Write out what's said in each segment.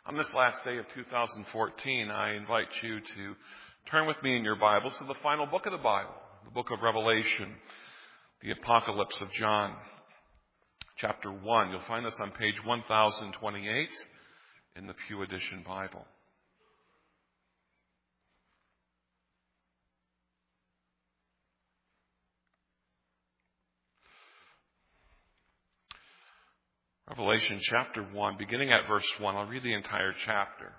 On this last day of 2014, I invite you to turn with me in your Bibles to the final book of the Bible, the book of Revelation, the Apocalypse of John, chapter 1. You'll find this on page 1028 in the Pew Edition Bible. Revelation chapter 1, beginning at verse 1. I'll read the entire chapter.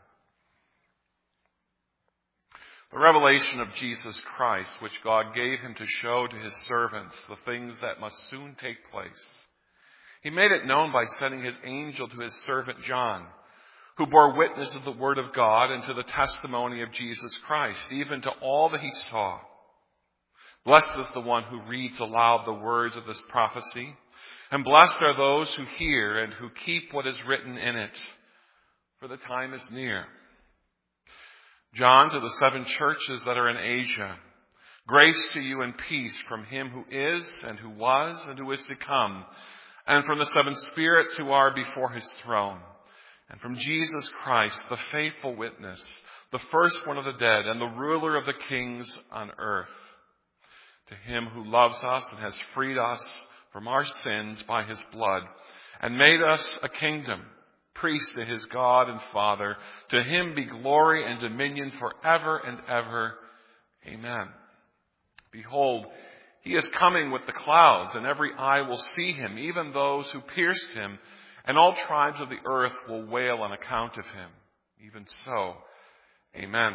The revelation of Jesus Christ, which God gave him to show to his servants the things that must soon take place. He made it known by sending his angel to his servant John, who bore witness of the word of God and to the testimony of Jesus Christ, even to all that he saw. Blessed is the one who reads aloud the words of this prophecy, and blessed are those who hear and who keep what is written in it, for the time is near. John, to the 7 churches that are in Asia, grace to you and peace from him who is and who was and who is to come, and from the 7 spirits who are before his throne, and from Jesus Christ, the faithful witness, the firstborn of the dead, and the ruler of the kings on earth. To him who loves us and has freed us from our sins by his blood, and made us a kingdom, priest to his God and Father. To him be glory and dominion forever and ever. Amen. Behold, he is coming with the clouds, and every eye will see him, even those who pierced him, and all tribes of the earth will wail on account of him. Even so, amen.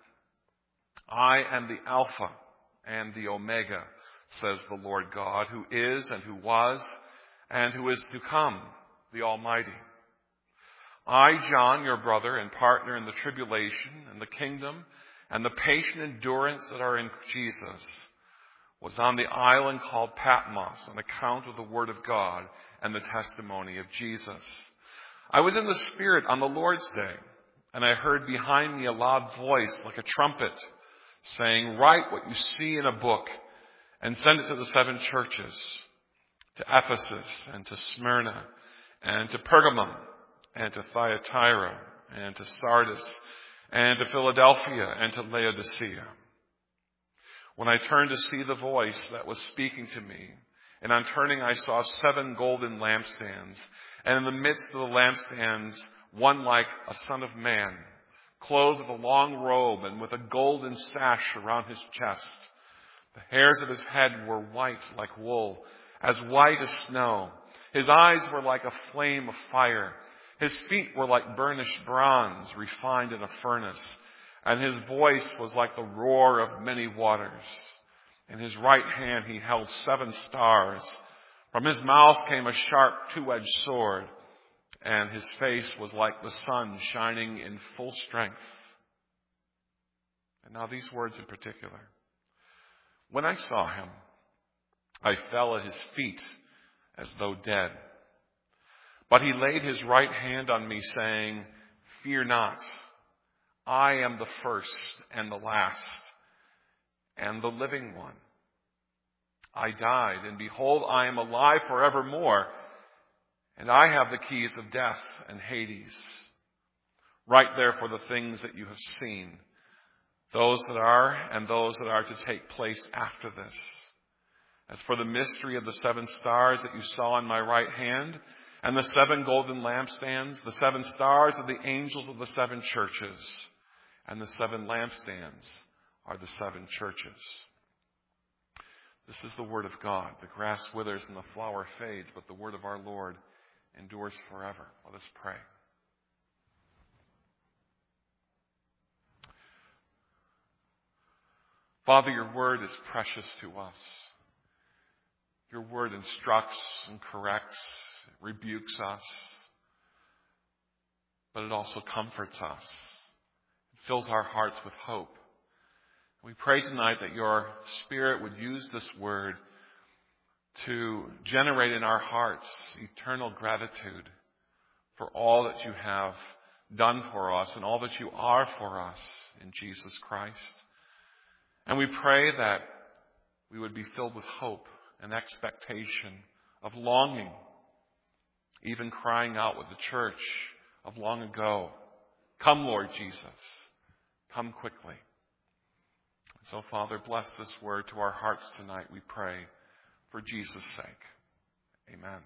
I am the Alpha and the Omega, says the Lord God, who is and who was and who is to come, the Almighty. I, John, your brother and partner in the tribulation and the kingdom and the patient endurance that are in Jesus, was on the island called Patmos on account of the word of God and the testimony of Jesus. I was in the Spirit on the Lord's day, and I heard behind me a loud voice like a trumpet, saying, "Write what you see in a book, and send it to the 7 churches, to Ephesus and to Smyrna and to Pergamum and to Thyatira and to Sardis and to Philadelphia and to Laodicea." When I turned to see the voice that was speaking to me, and on turning I saw 7 golden lampstands, and in the midst of the lampstands one like a son of man, clothed with a long robe and with a golden sash around his chest. The hairs of his head were white like wool, as white as snow. His eyes were like a flame of fire. His feet were like burnished bronze refined in a furnace. And his voice was like the roar of many waters. In his right hand he held 7 stars. From his mouth came a sharp 2-edged sword. And his face was like the sun shining in full strength. And now these words in particular. When I saw him, I fell at his feet as though dead. But he laid his right hand on me, saying, "Fear not. I am the first and the last and the living one. I died, and behold, I am alive forevermore, and I have the keys of death and Hades. Write therefore the things that you have seen, those that are and those that are to take place after this. As for the mystery of the 7 stars that you saw in my right hand, and the 7 golden lampstands, the 7 stars are the angels of the 7 churches, and the 7 lampstands are the 7 churches." This is the word of God. The grass withers and the flower fades, but the word of our Lord endures forever. Let us pray. Father, your word is precious to us. Your word instructs and corrects, rebukes us, but it also comforts us. It fills our hearts with hope. We pray tonight that your Spirit would use this word to generate in our hearts eternal gratitude for all that you have done for us and all that you are for us in Jesus Christ. And we pray that we would be filled with hope and expectation of longing, even crying out with the church of long ago, Come, Lord Jesus. Come quickly. So, Father, bless this word to our hearts tonight, we pray, for Jesus' sake. Amen.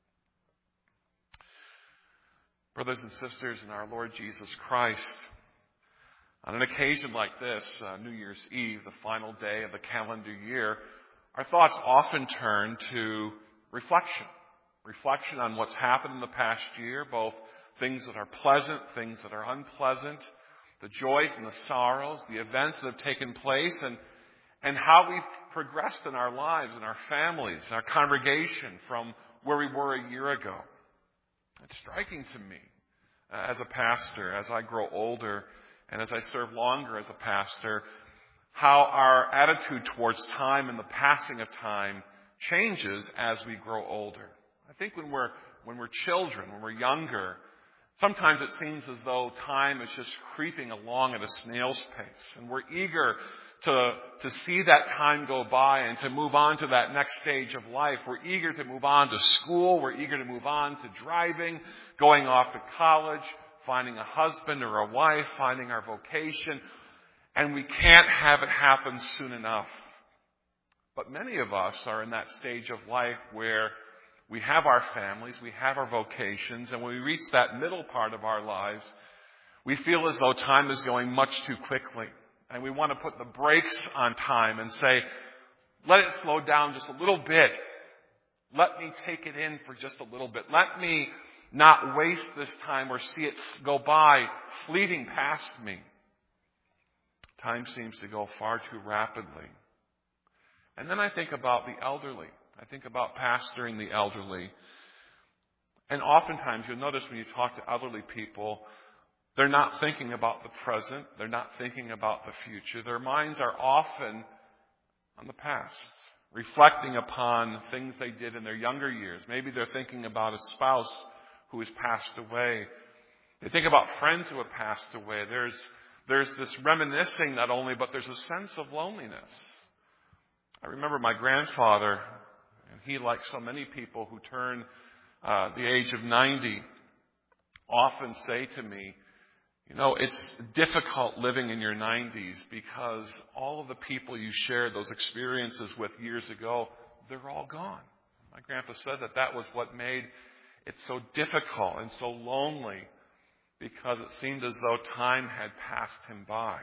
Brothers and sisters in our Lord Jesus Christ, on an occasion like this, New Year's Eve, the final day of the calendar year, our thoughts often turn to reflection. Reflection on what's happened in the past year, both things that are pleasant, things that are unpleasant, the joys and the sorrows, the events that have taken place, and how we've progressed in our lives, in our families, our congregation from where we were a year ago. It's striking to me as a pastor, as I grow older and as I serve longer as a pastor, how our attitude towards time and the passing of time changes as we grow older. I think when we're children, when we're younger, sometimes it seems as though time is just creeping along at a snail's pace, and we're eager to see that time go by and to move on to that next stage of life. We're eager to move on to school. We're eager to move on to driving, going off to college, finding a husband or a wife, finding our vocation. And we can't have it happen soon enough. But many of us are in that stage of life where we have our families, we have our vocations, and when we reach that middle part of our lives, we feel as though time is going much too quickly. And we want to put the brakes on time and say, let it slow down just a little bit. Let me take it in for just a little bit. Let me not waste this time or see it go by, fleeting past me. Time seems to go far too rapidly. And then I think about the elderly. I think about pastoring the elderly. And oftentimes you'll notice when you talk to elderly people, they're not thinking about the present. They're not thinking about the future. Their minds are often on the past, reflecting upon things they did in their younger years. Maybe they're thinking about a spouse who has passed away. They think about friends who have passed away. There's this reminiscing not only, but there's a sense of loneliness. I remember my grandfather, and he, like so many people who turn the age of 90, often say to me, you know, it's difficult living in your 90s because all of the people you shared those experiences with years ago, they're all gone. My grandpa said that was what made it so difficult and so lonely, because it seemed as though time had passed him by.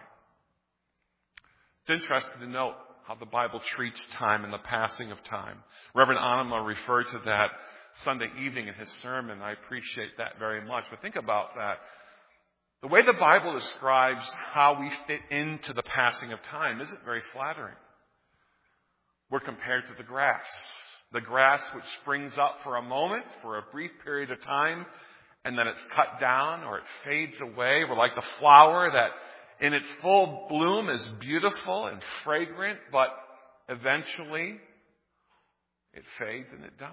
It's interesting to note how the Bible treats time and the passing of time. Reverend Anima referred to that Sunday evening in his sermon. I appreciate that very much. But think about that. The way the Bible describes how we fit into the passing of time isn't very flattering. We're compared to the grass which springs up for a moment, for a brief period of time, and then it's cut down or it fades away. We're like the flower that in its full bloom is beautiful and fragrant, but eventually it fades and it dies.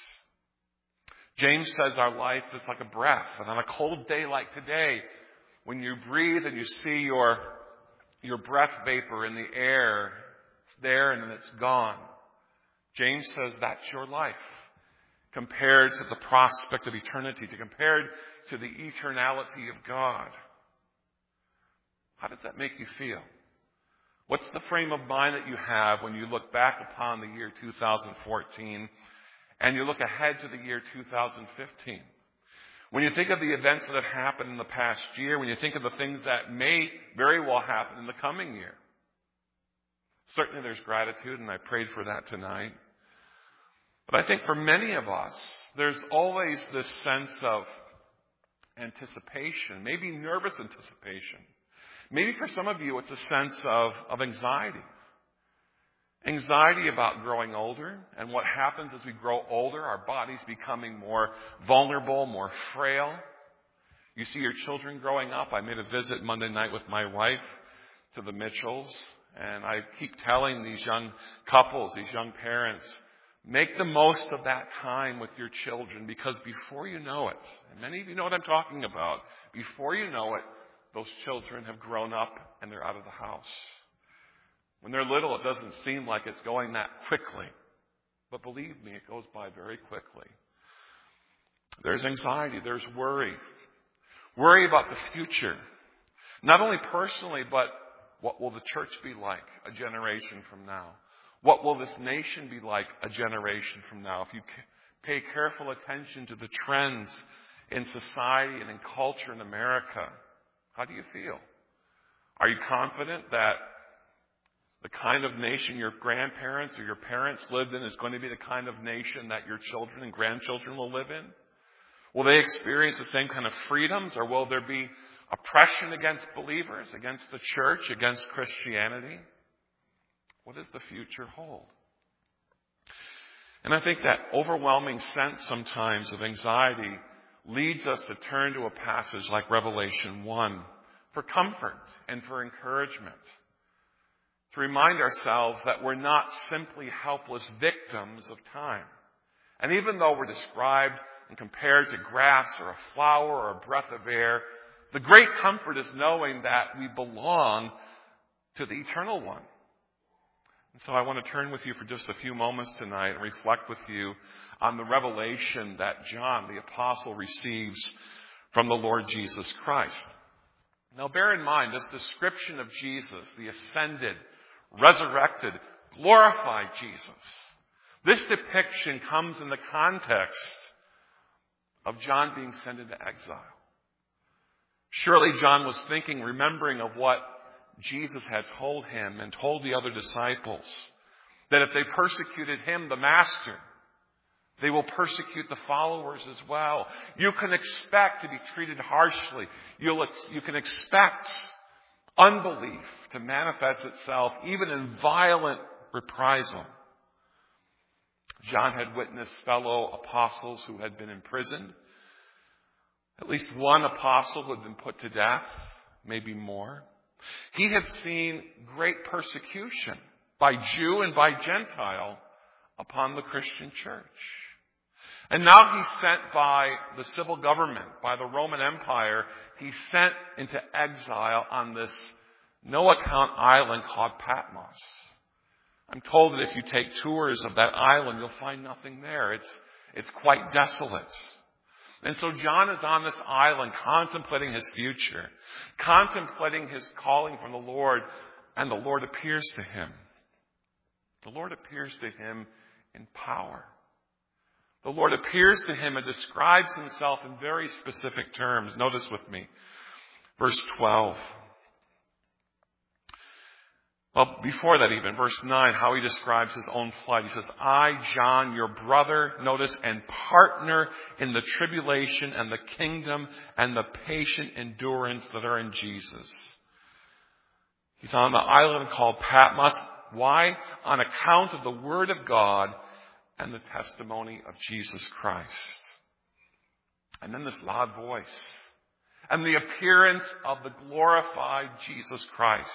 James says our life is like a breath, and on a cold day like today, when you breathe and you see your breath vapor in the air, it's there and then it's gone. James says that's your life compared to the prospect of eternity, compared to the eternality of God. How does that make you feel? What's the frame of mind that you have when you look back upon the year 2014 and you look ahead to the year 2015? When you think of the events that have happened in the past year, when you think of the things that may very well happen in the coming year, certainly there's gratitude, and I prayed for that tonight. But I think for many of us, there's always this sense of anticipation, maybe nervous anticipation. Maybe for some of you, it's a sense of anxiety. Anxiety about growing older, and what happens as we grow older, our bodies becoming more vulnerable, more frail. You see your children growing up. I made a visit Monday night with my wife to the Mitchells, and I keep telling these young couples, these young parents, make the most of that time with your children, because before you know it, and many of you know what I'm talking about, before you know it, those children have grown up and they're out of the house. When they're little, it doesn't seem like it's going that quickly. But believe me, it goes by very quickly. There's anxiety. There's worry. Worry about the future. Not only personally, but what will the church be like a generation from now? What will this nation be like a generation from now? If you pay careful attention to the trends in society and in culture in America, how do you feel? Are you confident that the kind of nation your grandparents or your parents lived in is going to be the kind of nation that your children and grandchildren will live in? Will they experience the same kind of freedoms, or will there be oppression against believers, against the church, against Christianity? What does the future hold? And I think that overwhelming sense sometimes of anxiety leads us to turn to a passage like Revelation 1 for comfort and for encouragement. To remind ourselves that we're not simply helpless victims of time. And even though we're described and compared to grass or a flower or a breath of air, the great comfort is knowing that we belong to the Eternal One. And so I want to turn with you for just a few moments tonight and reflect with you on the revelation that John, the apostle, receives from the Lord Jesus Christ. Now bear in mind, this description of Jesus, the ascended, resurrected, glorified Jesus, this depiction comes in the context of John being sent into exile. Surely John was thinking, remembering of what Jesus had told him and told the other disciples, that if they persecuted him, the master, they will persecute the followers as well. You can expect to be treated harshly. You can expect unbelief to manifest itself even in violent reprisal. John had witnessed fellow apostles who had been imprisoned. At least one apostle who had been put to death, maybe more. He had seen great persecution by Jew and by Gentile upon the Christian church. And now he's sent by the civil government, by the Roman Empire. He's sent into exile on this no-account island called Patmos. I'm told that if you take tours of that island, you'll find nothing there. It's quite desolate. And so John is on this island contemplating his future, contemplating his calling from the Lord, and the Lord appears to him. The Lord appears to him in power. The Lord appears to him and describes himself in very specific terms. Notice with me, verse 12. Well, before that even, verse 9, how he describes his own plight. He says, I, John, your brother, notice, and partner in the tribulation and the kingdom and the patient endurance that are in Jesus. He's on the island called Patmos. Why? On account of the word of God and the testimony of Jesus Christ. And then this loud voice and the appearance of the glorified Jesus Christ.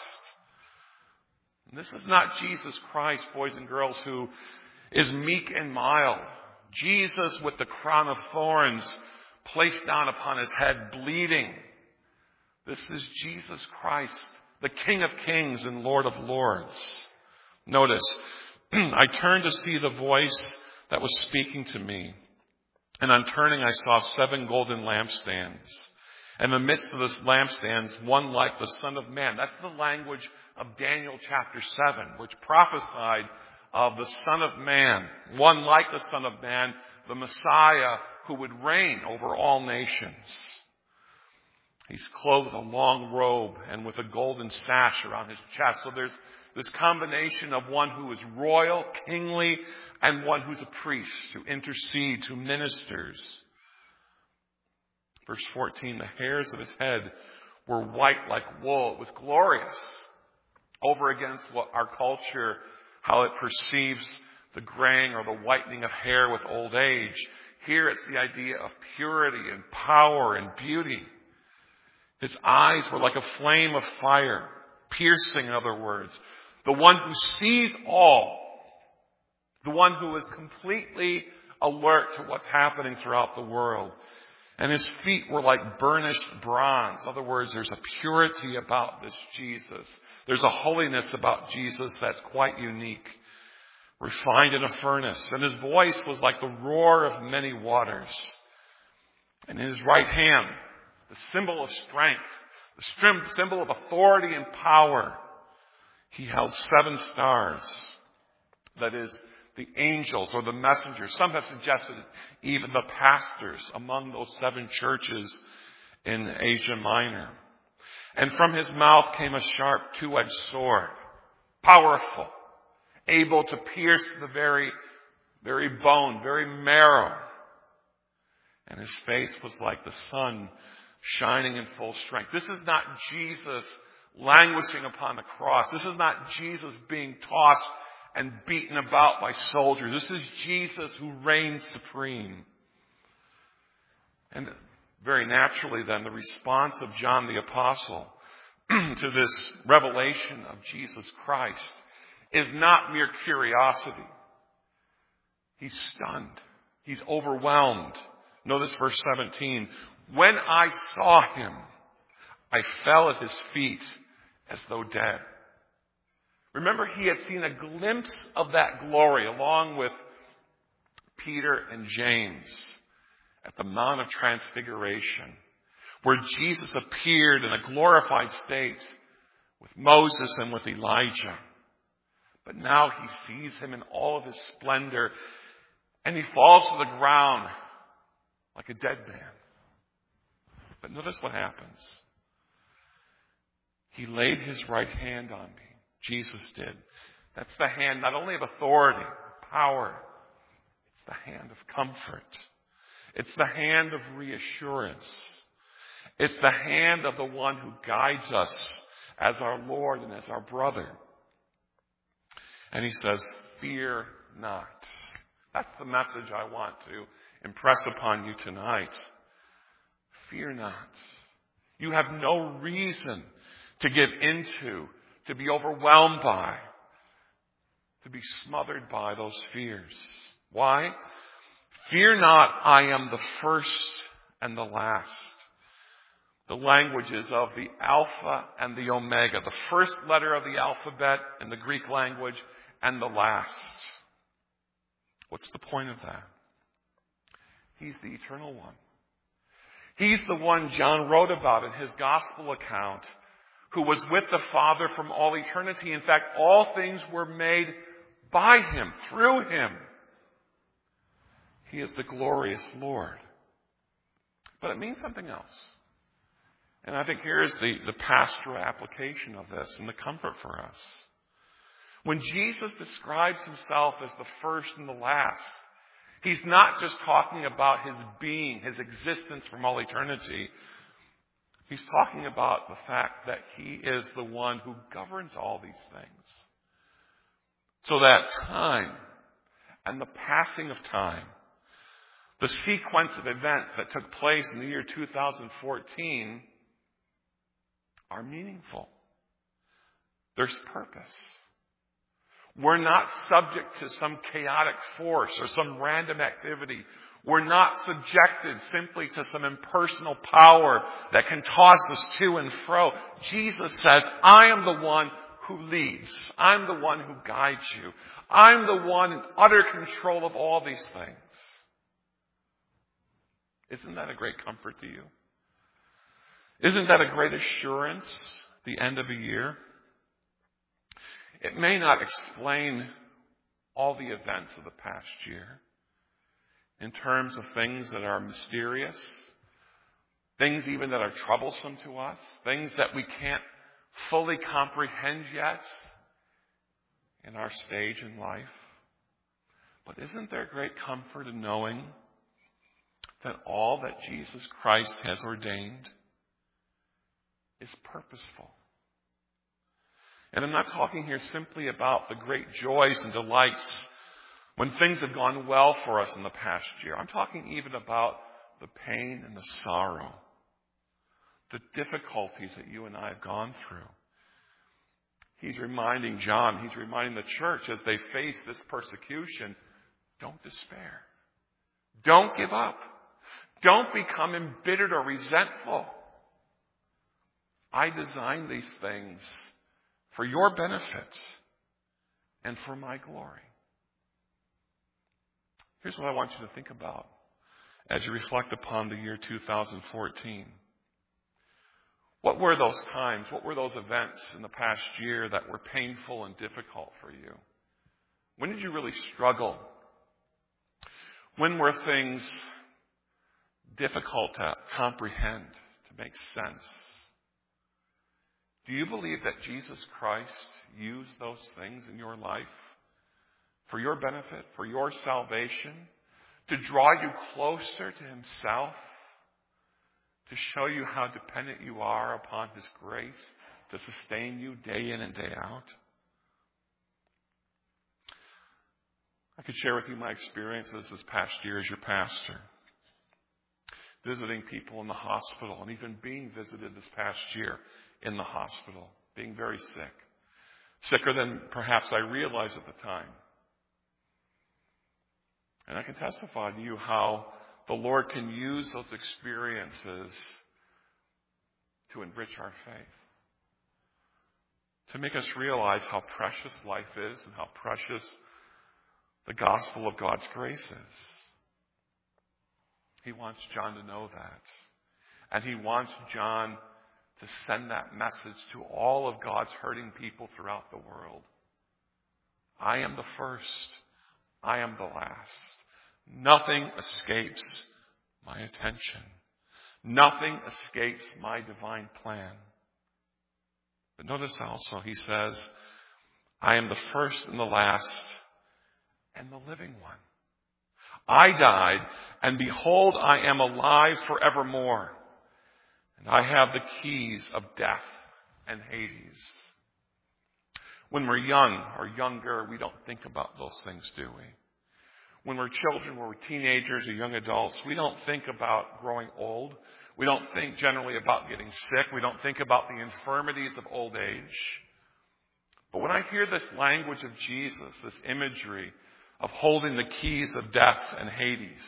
And this is not Jesus Christ, boys and girls, who is meek and mild. Jesus with the crown of thorns placed down upon his head, bleeding. This is Jesus Christ, the King of Kings and Lord of Lords. Notice, I turned to see the voice that was speaking to me. And on turning, I saw 7 golden lampstands. In the midst of the lampstands, one like the Son of Man. That's the language of Daniel chapter 7, which prophesied of the Son of Man. One like the Son of Man, the Messiah who would reign over all nations. He's clothed with a long robe and with a golden sash around his chest. So there's this combination of one who is royal, kingly, and one who's a priest, who intercedes, who ministers. Verse 14, the hairs of his head were white like wool. It was glorious over against what our culture, how it perceives the graying or the whitening of hair with old age. Here it's the idea of purity and power and beauty. His eyes were like a flame of fire, piercing, in other words. The one who sees all. The one who is completely alert to what's happening throughout the world. And his feet were like burnished bronze. In other words, there's a purity about this Jesus. There's a holiness about Jesus that's quite unique. Refined in a furnace. And his voice was like the roar of many waters. And in his right hand, the symbol of strength, the symbol of authority and power. He held 7 stars. That is, the angels or the messengers. Some have suggested even the pastors among those 7 churches in Asia Minor. And from his mouth came a sharp 2-edged sword, powerful, able to pierce the very bone, very marrow. And his face was like the sun shining in full strength. This is not Jesus languishing upon the cross. This is not Jesus being tossed and beaten about by soldiers. This is Jesus who reigns supreme. And very naturally then, the response of John the Apostle to this revelation of Jesus Christ is not mere curiosity. He's stunned. He's overwhelmed. Notice verse 17. When I saw him, I fell at his feet as though dead. Remember, he had seen a glimpse of that glory along with Peter and James at the Mount of Transfiguration, where Jesus appeared in a glorified state with Moses and with Elijah. But now he sees him in all of his splendor, and he falls to the ground like a dead man. But notice what happens. He laid his right hand on me. Jesus did. That's the hand not only of authority, power, it's the hand of comfort. It's the hand of reassurance. It's the hand of the one who guides us as our Lord and as our brother. And he says, fear not. That's the message I want to impress upon you tonight. Fear not. You have no reason to give into, to be overwhelmed by, to be smothered by those fears. Why? Fear not, I am the first and the last. The languages of the Alpha and the Omega. The first letter of the alphabet in the Greek language and the last. What's the point of that? He's the eternal one. He's the one John wrote about in his gospel account, who was with the Father from all eternity. In fact, all things were made by him, through him. He is the glorious Lord. But it means something else. And I think here's the pastoral application of this and the comfort for us. When Jesus describes himself as the first and the last, he's not just talking about his being, his existence from all eternity. He's talking about the fact that he is the one who governs all these things. So that time and the passing of time, the sequence of events that took place in the year 2014 are meaningful. There's purpose. We're not subject to some chaotic force or some random activity. We're not subjected simply to some impersonal power that can toss us to and fro. Jesus says, I am the one who leads. I'm the one who guides you. I'm the one in utter control of all these things. Isn't that a great comfort to you? Isn't that a great assurance at the end of a year? It may not explain all the events of the past year in terms of things that are mysterious, things even that are troublesome to us, things that we can't fully comprehend yet in our stage in life. But isn't there great comfort in knowing that all that Jesus Christ has ordained is purposeful? And I'm not talking here simply about the great joys and delights when things have gone well for us in the past year. I'm talking even about the pain and the sorrow, the difficulties that you and I have gone through. He's reminding John, he's reminding the church as they face this persecution, don't despair. Don't give up. Don't become embittered or resentful. I designed these things for your benefit and for my glory. Here's what I want you to think about as you reflect upon the year 2014. What were those times? What were those events in the past year that were painful and difficult for you? When did you really struggle? When were things difficult to comprehend, to make sense? Do you believe that Jesus Christ used those things in your life for your benefit, for your salvation, to draw you closer to himself, to show you how dependent you are upon his grace to sustain you day in and day out? I could share with you my experiences this past year as your pastor, visiting people in the hospital and even being visited this past year in the hospital, being very sick, sicker than perhaps I realized at the time. And I can testify to you how the Lord can use those experiences to enrich our faith, to make us realize how precious life is and how precious the gospel of God's grace is. He wants John to know that. And he wants John to send that message to all of God's hurting people throughout the world. I am the first. I am the last. Nothing escapes my attention. Nothing escapes my divine plan. But notice also, he says, I am the first and the last and the living one. I died, and behold, I am alive forevermore. And I have the keys of death and Hades. When we're young or younger, we don't think about those things, do we? When we're children, when we're teenagers or young adults, we don't think about growing old. We don't think generally about getting sick. We don't think about the infirmities of old age. But when I hear this language of Jesus, this imagery of holding the keys of death and Hades,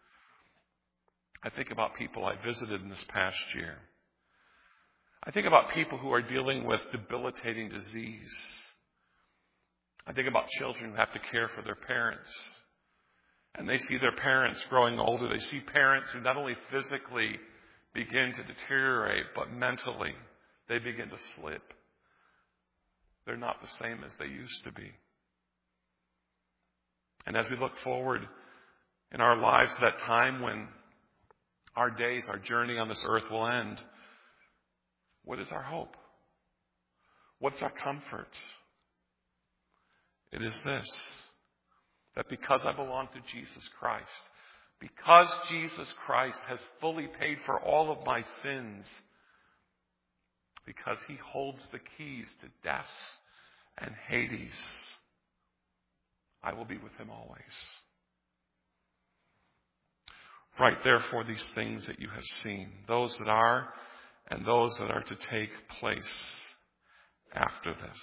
I think about people I visited in this past year. I think about people who are dealing with debilitating disease. I think about children who have to care for their parents. And they see their parents growing older. They see parents who not only physically begin to deteriorate, but mentally they begin to slip. They're not the same as they used to be. And as we look forward in our lives to that time when our days, our journey on this earth will end, what is our hope? What's our comfort? It is this, that because I belong to Jesus Christ, because Jesus Christ has fully paid for all of my sins, because he holds the keys to death and Hades, I will be with him always. Write therefore these things that you have seen, those that are and those that are to take place after this.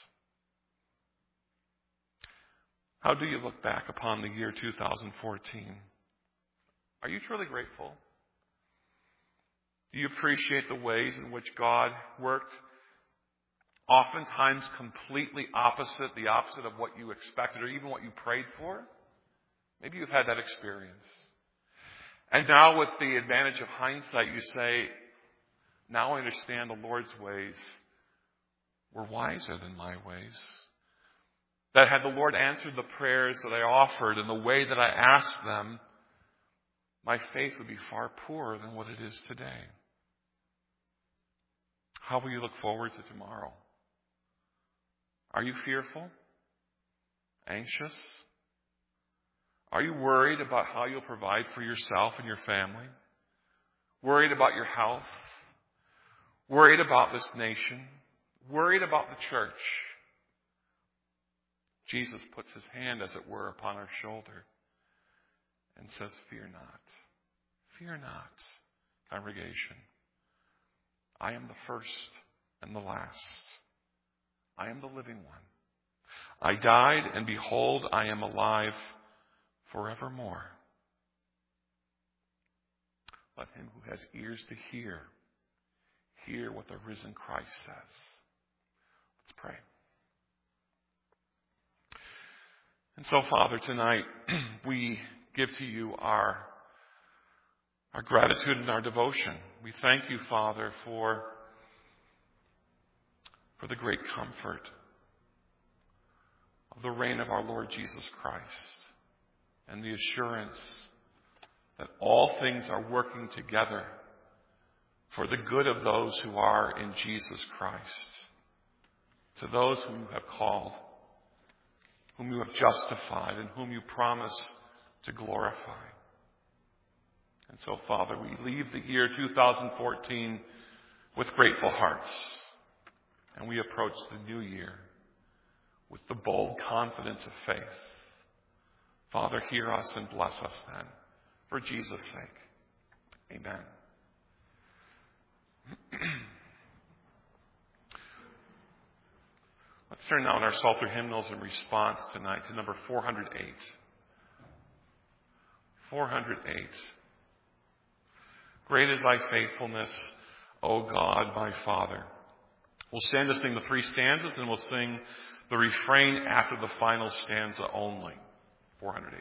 How do you look back upon the year 2014? Are you truly grateful? Do you appreciate the ways in which God worked? Oftentimes completely opposite, the opposite of what you expected or even what you prayed for. Maybe you've had that experience. And now with the advantage of hindsight, you say, now I understand the Lord's ways were wiser than my ways. That had the Lord answered the prayers that I offered in the way that I asked them, my faith would be far poorer than what it is today. How will you look forward to tomorrow? Are you fearful? Anxious? Are you worried about how you'll provide for yourself and your family? Worried about your health? Worried about this nation? Worried about the church? Jesus puts his hand, as it were, upon our shoulder and says, fear not. Fear not, congregation. I am the first and the last. I am the living one. I died, and behold, I am alive forevermore. Let him who has ears to hear what the risen Christ says. Let's pray. And so, Father, tonight we give to you our gratitude and our devotion. We thank you, Father, for for the great comfort of the reign of our Lord Jesus Christ and the assurance that all things are working together for the good of those who are in Jesus Christ, to those whom you have called, whom you have justified, and whom you promise to glorify. And so, Father, we leave the year 2014 with grateful hearts, and we approach the new year with the bold confidence of faith. Father, hear us and bless us then, for Jesus' sake. Amen. Let's turn now in our Psalter hymnals in response tonight to number 408. 408. Great is thy faithfulness, O God, my Father. We'll stand to sing the three stanzas, and we'll sing the refrain after the final stanza only. 408.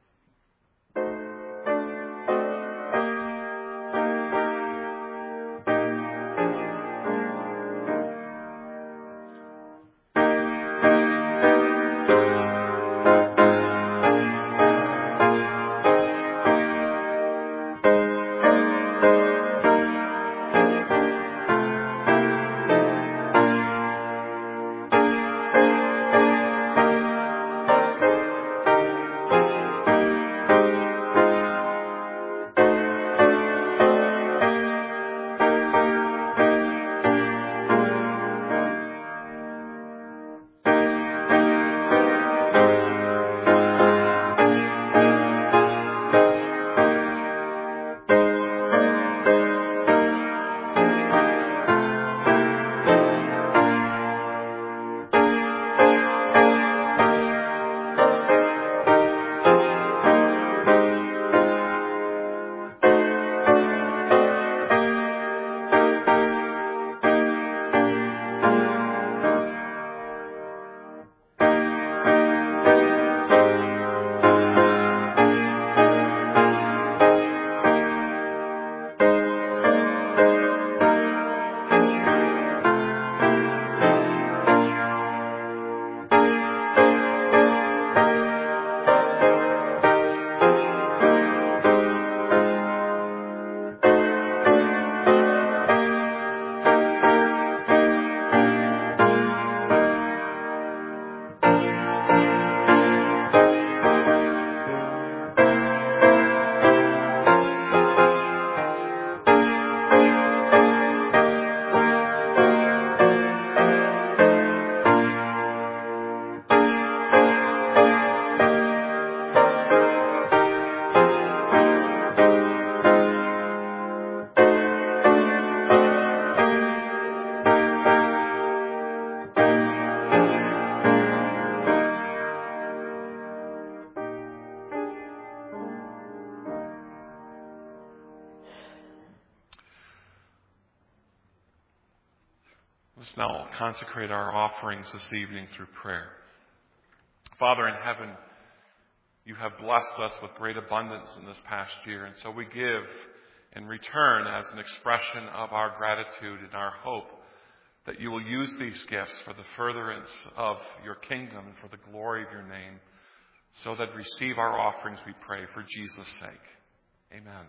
Let's now consecrate our offerings this evening through prayer. Father in heaven, you have blessed us with great abundance in this past year, and so we give in return as an expression of our gratitude and our hope that you will use these gifts for the furtherance of your kingdom and for the glory of your name. So that receive our offerings, we pray, for Jesus' sake. Amen.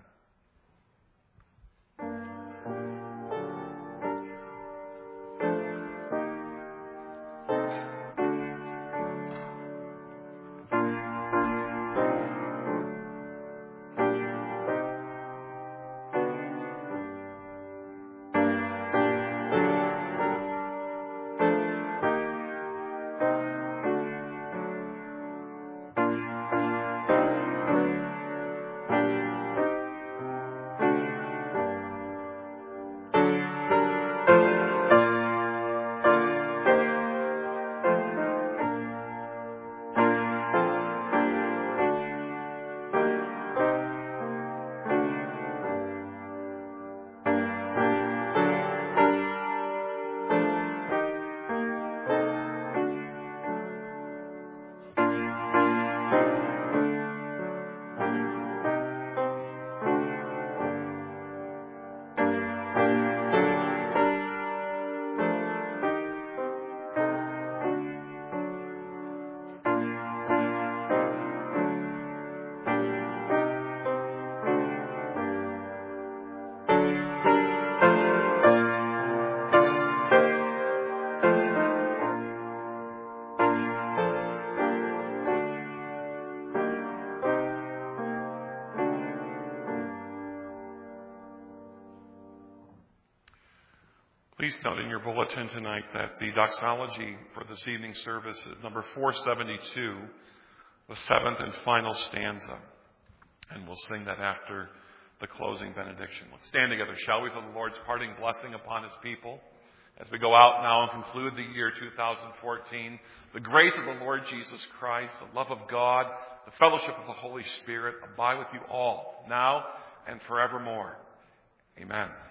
Please note in your bulletin tonight that the doxology for this evening's service is number 472, the seventh and final stanza. And we'll sing that after the closing benediction. Let's stand together, shall we, for the Lord's parting blessing upon his people. As we go out now and conclude the year 2014, the grace of the Lord Jesus Christ, the love of God, the fellowship of the Holy Spirit abide with you all, now and forevermore. Amen.